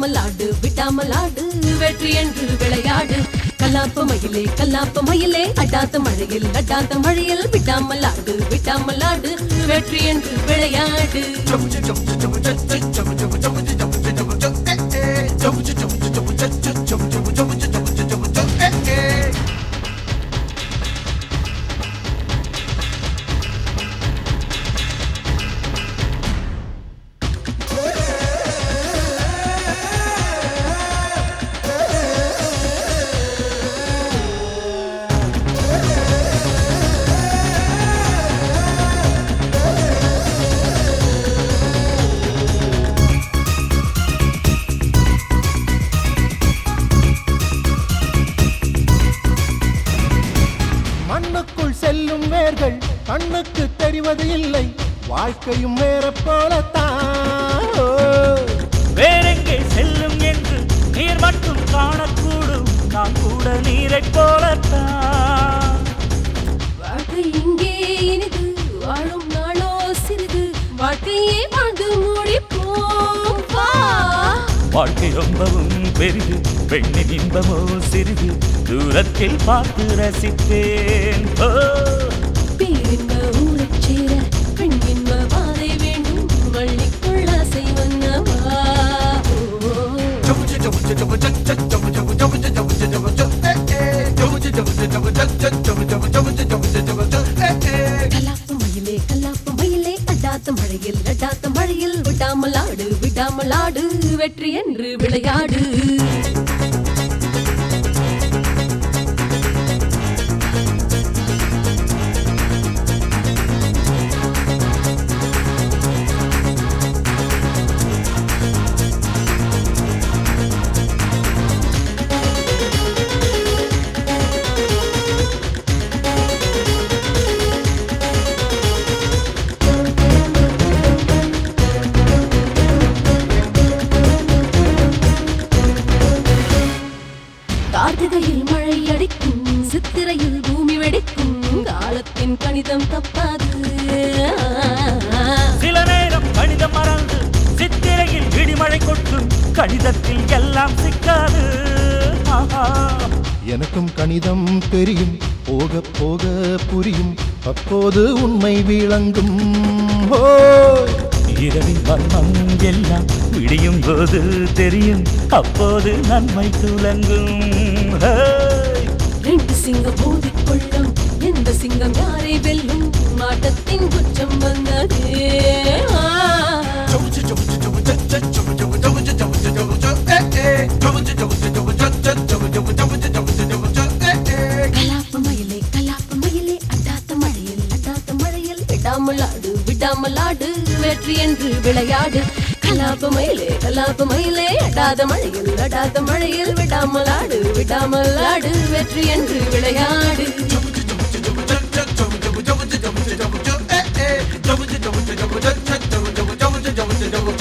விடாமல் ஆடு விடாமல் ஆடு வெற்றி என்று விளையாடு கல்லாப்ப மயிலே அடாத்த மழையில் விடாமல் ஆடு வெற்றி என்று விளையாடு மண்ணுக்குள் செல்லும் வேர்கள் கண்ணுக்கு தெரிவது இல்லை வாழ்க்கையும் வேற போலத்தான் வேறெங்கே செல்லும் என்று நீர் மட்டும் காணக்கூடும் நான் கூட நீரை போலத்தான் வாழ்க்கை இங்கே இனிது வாழும் நாளோ சிறிது வாழ்க்கையே வாழ்ந்து முடிப்போம் வாழ்க்கை ரொம்பவும் பெரிது பெண்ணின் இன்பமோ சிறிது தூரத்தில் பார்த்து ரசிப்பேன் பேரின்ப ஊரைச் சேர பெண் இன்ப பாதை வேண்டும் வள்ளிக்குள் ஆசை வந்தவா கல்லாப்பு மயிலே அடாத்த மழையில் விடாமல் ஆடு வெற்றி என்று விளையாடு கார்த்திகையில் மழை அடிக்கும் சித்திரையில் பூமி வெடிக்கும் காலத்தின் கணிதம் தப்பாது சில நேரம் கணிதம் மறந்து சித்திரையில் இடிமழை கொட்டும் கணிதத்தில் எல்லாம் சிக்காது எனக்கும் கணிதம் தெரியும் போக போக புரியும் அப்போது உண்மை விளங்கும் இரவின் வர்மம் எல்லாம் விடியும் போது தெரியும் அப்போது நன்மை துலங்கும் ரெண்டு சிங்கம் மோதிக் கொள்ளும் எந்த சிங்கம் யாரை வெல்லும் மாட்டத்தின் குற்றம் வந்தது கல்லாப்பு மயிலே அடாத்த மழையில் விடாமல் ஆடு வெற்றி என்று விளையாடு கல்லாப்பு மயிலே அடாத மழையில் விடாமல் ஆடு வெற்றி என்று விளையாடு